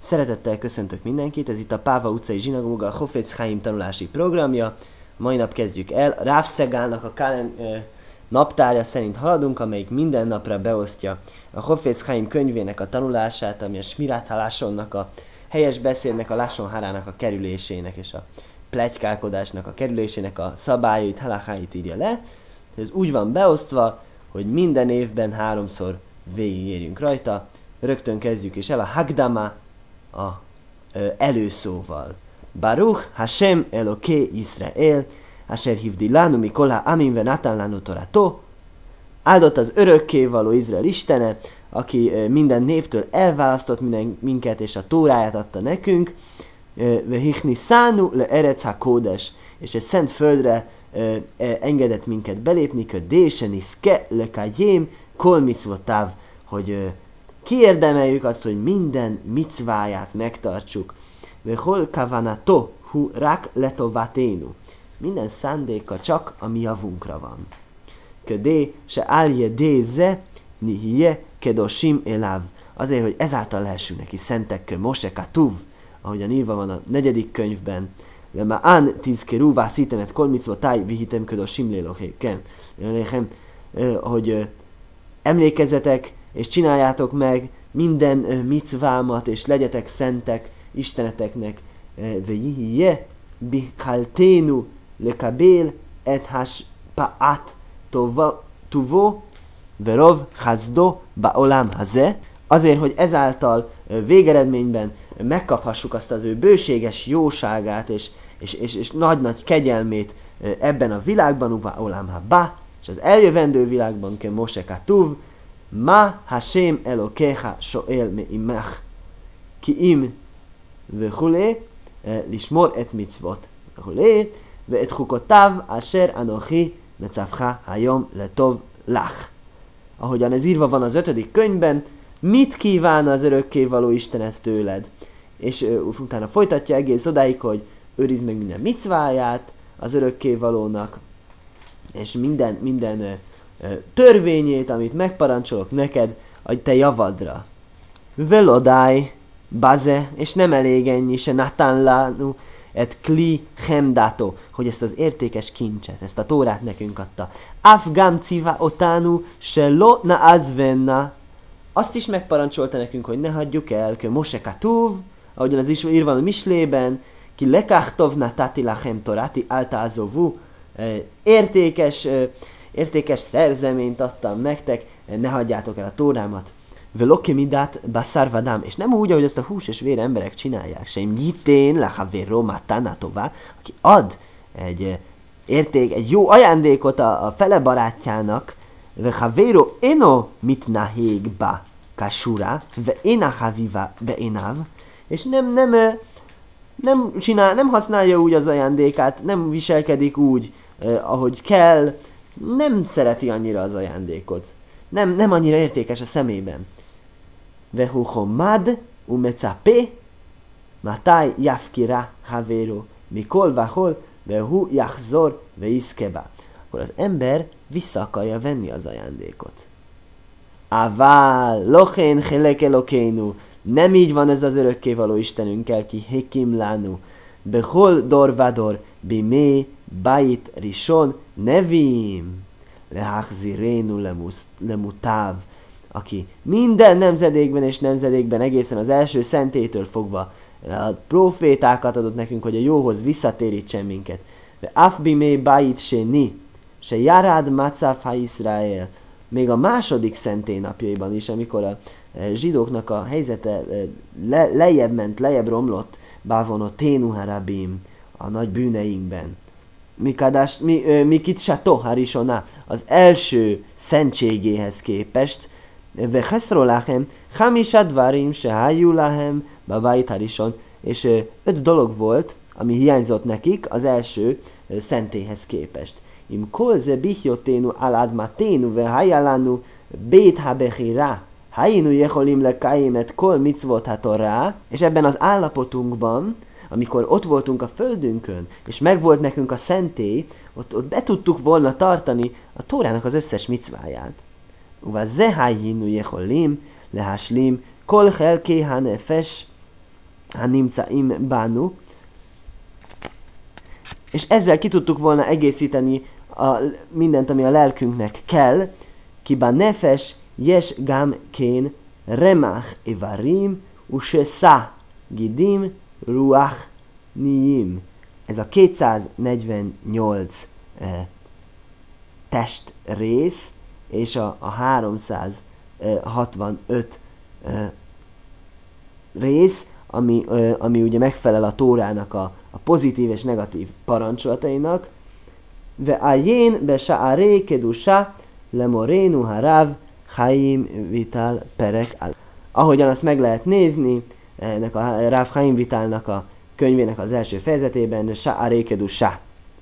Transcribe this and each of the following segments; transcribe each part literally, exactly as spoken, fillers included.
Szeretettel köszöntök mindenkit, ez itt a Páva utcai zsinagóga, a Chofetz Chaim tanulási programja. Mai nap kezdjük el. Rav Segalnak a kalen, ö, naptárja szerint haladunk, amelyik minden napra beosztja a Chofetz Chaim könyvének a tanulását, ami a Smirat HaLashonnak, a helyes beszédnek, a Lashon Harának a kerülésének és a pletykálkodásnak a kerülésének a szabályait, halacháit írja le. Ez úgy van beosztva, hogy minden évben háromszor végigérjünk rajta. Rögtön kezdjük is el a Hagdama, a ö, előszóval. Baruch Hashem Eloké Yisrael, Asher hivdi lanu mikol ha'amim ve natan lanu torato. Áldott az örökkévaló Izrael Istene, aki ö, minden néptől elválasztott minden, minket, és a Tóráját adta nekünk. Ve hichniszánu le eretz ha-kódes, és egy szent földre ö, ö, engedett minket belépni, ködésen iszke le kajém kol mitzvotáv, hogy ö, kiérdemeljük azt, hogy minden micváját megtartsuk. Vehol kavanato hu rak letovaténu. Minden szándéka csak a mi javunkra van. Ködé se álje déze nihije kedosim elav. Azért, hogy ezáltal lehessünk neki szentek, Mose katuv, ahogyan írva van a negyedik könyvben. Lema'an tizkeru vászítemet kol micvotáj vihitem kedosim lélohéken. Hogy emlékezzetek, és csináljátok meg minden uh, micvámat, és legyetek szentek Isteneteknek. Vejihije bichalténu lekabél et haspaat tuvo verov chazdo baolam haze. Azért, hogy ezáltal uh, végeredményben megkaphassuk azt az ő bőséges jóságát, és, és, és, és nagy-nagy kegyelmét uh, ebben a világban, uva olam haba, és az eljövendő világban, ke Mose katuv, Ma Hashem Elokecha Shoel Meimach Kiim Vechule Lishmor et mitzvot Vechule Ve et chukotav Asher Anochi Metzavcha Hayom Letov Lach. Ahogyan ez írva van az ötödik könyvben, mit kíván az örökkévaló Isten ezt tőled? És uh, utána folytatja egész odáig, hogy őrizd meg minden micváját az örökkévalónak, és minden, minden uh, törvényét, amit megparancsolok neked, a te javadra. Velodáj, baze, és nem elég ennyi, se natán lánu, et kli hemdato, hogy ezt az értékes kincset, ezt a Tórát nekünk adta. Afgam civa otánu, se lo na azvenna. Azt is megparancsolta nekünk, hogy ne hagyjuk el, ke Mose katuv, ahogyan az is írva a Mislében, ki lekachtov natati lachem torati alta azovu, értékes Értékes szerzeményt adtam nektek, ne hagyjátok el a Tórámat. Veloke midát basarvadám, és nem úgy, ahogy ezt a hús és vér emberek csinálják. Sem jitén lahavero matanatová, aki ad egy érték, egy jó ajándékot a, a fele barátjának, vehavero eno mitnahégba kasura, ve ena haviva beénav, és nem, nem, nem, csinál, nem használja úgy az ajándékát, nem viselkedik úgy, ahogy kell, nem szereti annyira az ajándékot. Nem, nem annyira értékes a szemében. Vehu homad umecapé matai yafkira havero mikol vahol vehu yachzor veiszkeba. Akkor az ember vissza akarja venni az ajándékot. Aval lochen chelek elokénu. Nem így van ez az örökkévaló Istenünkkel, ki hekim lánu. Behol dorvador bimé bait rishon nevim lehachzirénu lemutáv, aki minden nemzedékben és nemzedékben egészen az első szentétől fogva a profétákat adott nekünk, hogy a jóhoz visszatérítsen minket. De afbimé bait se ni, se jarád macáv ha Israel. Még a második szentély napjaiban is, amikor a zsidóknak a helyzete le, lejjebb ment, lejjebb romlott, bávonó ténu harabim, a nagy bűneinkben. Mikadás, mi, mikit sato harisona, az első szentségéhez képest, vecheszro lachem, hamisad dvarim, se hájú lahem, babait harison, és öt dolog volt, ami hiányzott nekik az első szentélyhez képest. Im kolze bihjoténu aládmaténu, ve hajalánu, bét habechirá, hainu jeholim le kaimet kol mitzvot hatorá, és ebben az állapotunkban, amikor ott voltunk a földünkön, és megvolt nekünk a szentély, ott, ott be tudtuk volna tartani a Tórának az összes micváját. Uva zehajinu jeholim lehaslim kol chelké hanefesh hanimcaim bánu, és ezzel ki tudtuk volna egészíteni a, mindent, ami a lelkünknek kell, kiba nefes yes gam kén remach evarim use sa gidim ruach niyim. Ez a kétszáznegyvennyolc eh, testrész és a, a háromszázhatvanöt eh, rész, ami, eh, ami ugye megfelel a Tórának a, a pozitív és negatív parancsolatainak. Ve ajén be sa'arei kedusha lemorénu harav Chaim Vital perek al. Ahogyan azt meg lehet nézni, ennek a Rav Chaim Vitalnak a könyvének az első fejezetében, Sa'arei kedusha.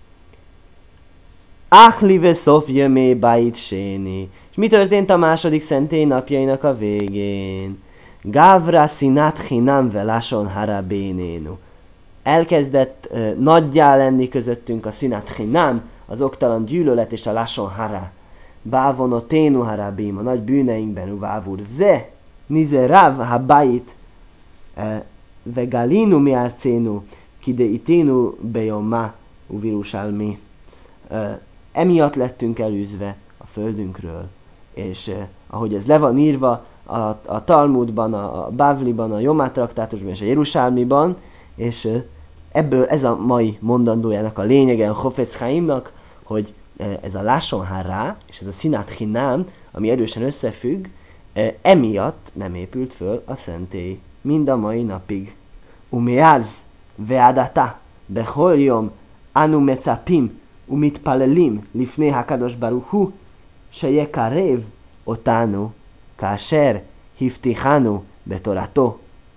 Achli ve szof jömé bait séni. És mi történt a második szentély napjainak a végén? Gavra sinat chinam velashon hara bénénu. Elkezdett uh, nagyjá lenni közöttünk a sinat chinam, az oktalan gyűlölet és a lashon hara. Bávono ténu harabim, a nagy bűneinkben, uvávur ze, nize rav habait, uh, vegalinu mi alcénu, kide iténu bejomma, uvirusalmi. Uh, emiatt lettünk elűzve a földünkről, és uh, ahogy ez le van írva a, a Talmudban, a, a Bavliban, a Jomá traktátusban és a Jerusálmiban, és uh, ebből ez a mai mondandójának a lényege a Chofetz Chaimnak, hogy uh, ez a lashon hara és ez a sinat chinam, ami erősen összefügg, uh, emiatt nem épült föl a szentély mind a mai napig. Umeaz veadata bechol yom anu metzapim umitpalelim lifnei hakadosh baruch hu sheyekarev otanu kasher hiftichanu betorato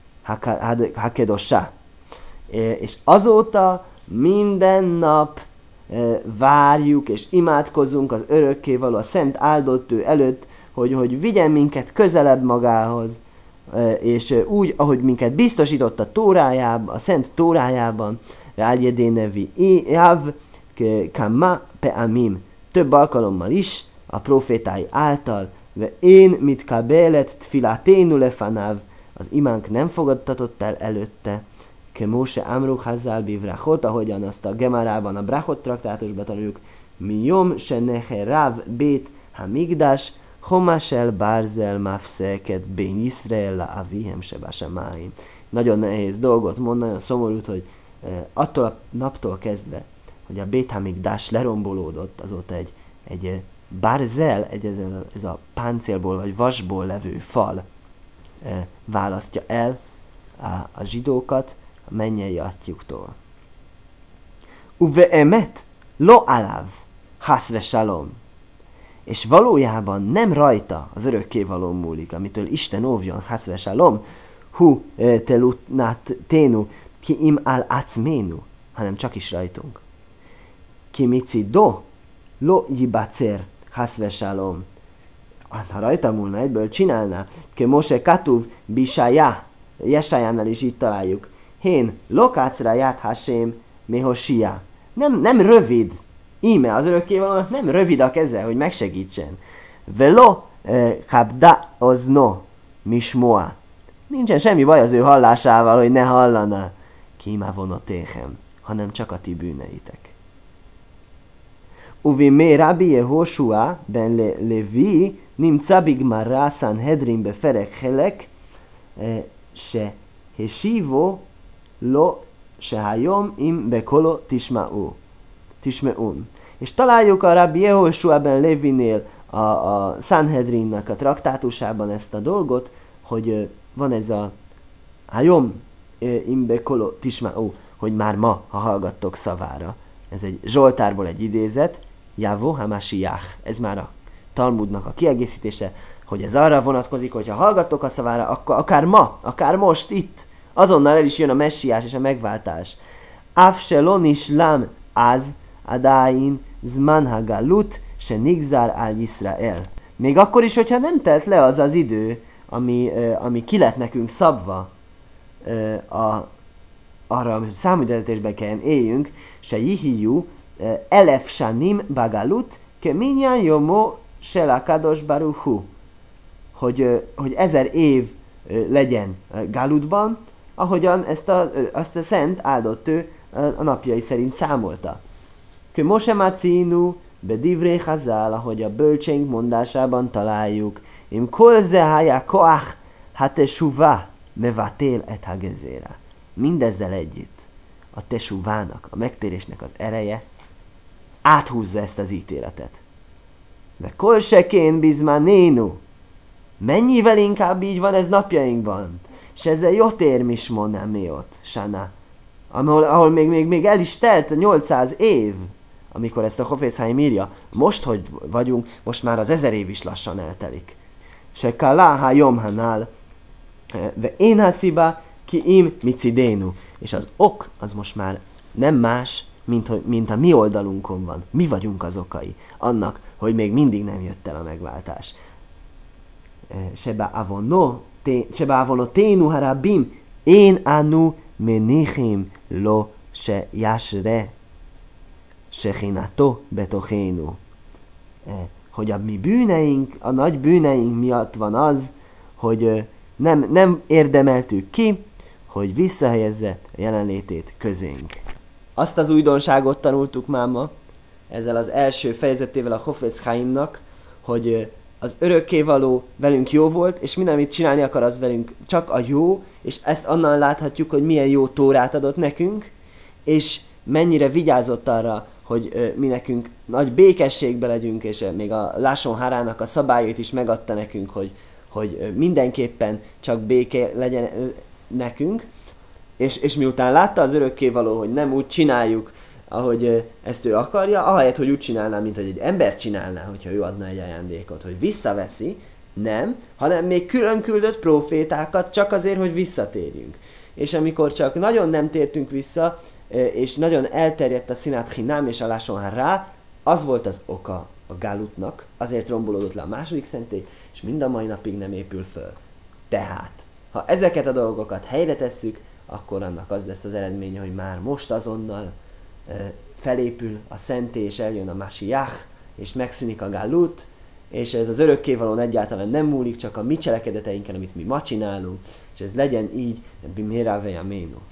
hakedosha. És azóta minden nap várjuk és imádkozunk az örökkévaló, a szent áldott ő előtt, hogy, hogy vigyen minket közelebb magához, és úgy, ahogy minket biztosított a Tórájában, a szent Tórájában, Áljedénevi Jav, Kama Peamim, több alkalommal is, a profétái által, ve én mit kabelet tfilaténu lefanav, az imánk nem fogadtatott el előtte, ke Móse Amruch Hazal Bivrachot, ahogyan azt a Gemarában, a Brachot traktátusban tanuljuk, mi jom se nehe rav bét hamigdas, Homasel Barzel Mafszeket Bén Yisrael la Avihem Sebasemáim. Nagyon nehéz dolgot mond, nagyon szomorút, hogy eh, attól a naptól kezdve, hogy a Bét Hamikdás lerombolódott, azóta egy, egy eh, Barzel, egy, ez, a, ez a páncélból vagy vasból levő fal eh, választja el a, a zsidókat a mennyei atyjuktól. Uve emet lo alav hasve shalom. És valójában nem rajta az örökkévaló múlik, amitől Isten óvjon, hasve shalom, hu telutnat ténu, ki im al acménu, hanem csak is rajtunk. Ki mici do, lo jibacer, hasve shalom. Ha rajta múlna, egyből csinálná. Ke Mose katuv, bisajá, Jesájánál is így találjuk. Hén, lokácra ját hasém, mehosia. Nem, nem rövid. Íme az örökkévalónak nem rövid a keze, hogy megsegítsen. Velo habda ozno mismoa. Nincsen semmi baj az ő hallásával, hogy ne hallana. Kímá vonotéhem, hanem csak a ti bűneitek. Uvi mé Rabbi Yehoshua ben le, Levi nimca bigmara Sanhedrin beferek helek se hesivo lo se hayom im bekolo tisma'u. Tismeun. És találjuk a Rabbi Yehoshua ben Levinél a, a Sanhedrinnak a traktátusában ezt a dolgot, hogy van ez a Hayom imbe kolo tisma'u, hogy már ma, ha hallgattok szavára. Ez egy Zsoltárból egy idézet, Javo Hamashiach. Ez már a Talmudnak a kiegészítése, hogy ez arra vonatkozik, hogy ha hallgattok a szavára, akkor akár ma, akár most, itt, azonnal el is jön a messiás és a megváltás. Afshelon islam az Adáin zman hagalut se nigzár al Yisrael. Még akkor is, hogyha nem telt le az az idő, ami, uh, ami ki lett nekünk szabva uh, a, arra, hogy számügyeltetésben kelljen éljünk, se jihiyu uh, elef shanim bagalut ke minyan yomo shel hakadosh baruch hu. Hogy, uh, hogy ezer év uh, legyen uh, Galutban, ahogyan ezt a, azt a szent áldott ő a napjai szerint számolta. Kö Mose Macinu, Bedivrei Chazal, ahogy a bölcsénk mondásában találjuk, Im kol ze haya koach hateshuva mevatél et hagezéra. Mindezzel együtt a teshuvának, a megtérésnek az ereje áthúzza ezt az ítéletet. De kol sekén bizmanénu. Mennyivel inkább így van ez napjainkban. És ezzel jotér mismona miot, sana. Ahol, ahol még, még, még el is telt a nyolcszáz év, amikor ezt a Chofetz Haim írja. Most, hogy vagyunk, most már az ezer év is lassan eltelik. Se kalá ha jom hanál, ve én hasziba ki im micidénu. És az ok, az most már nem más, mint, hogy, mint a mi oldalunkon van. Mi vagyunk az okai annak, hogy még mindig nem jött el a megváltás. Seba avono, seba avono ténu harabim, én anu menichim lo se yasre, se chinato betochénu. Hogy a mi bűneink, a nagy bűneink miatt van az, hogy nem, nem érdemeltük ki, hogy visszahelyezze a jelenlétét közénk. Azt az újdonságot tanultuk már ma, ezzel az első fejezetével a Chofetz Haimnak, hogy az örökkévaló velünk jó volt, és minden, amit csinálni akar, az velünk csak a jó, és ezt onnan láthatjuk, hogy milyen jó tórát adott nekünk, és mennyire vigyázott arra, hogy mi nekünk nagy békességbe legyünk, és még a Lashon Harának a szabályait is megadta nekünk, hogy, hogy mindenképpen csak béke legyen nekünk, és, és miután látta az örökkévaló, hogy nem úgy csináljuk, ahogy ezt ő akarja, ahelyett, hogy úgy csinálná, mint hogy egy ember csinálná, hogyha ő adna egy ajándékot, hogy visszaveszi, nem, hanem még külön küldött profétákat csak azért, hogy visszatérjünk. És amikor csak nagyon nem tértünk vissza, és nagyon elterjedt a Sinat Chinám és a Lashon Hara, az volt az oka a Gálutnak, azért rombolódott le a második szentély, és mind a mai napig nem épül föl. Tehát, ha ezeket a dolgokat helyre tesszük, akkor annak az lesz az eredménye, hogy már most azonnal felépül a szentély, és eljön a Masiach, és megszűnik a Galut, és ez az örökkévalón egyáltalán nem múlik, csak a mi cselekedeteinken, amit mi ma csinálunk, és ez legyen így, bimhéra veja ménu.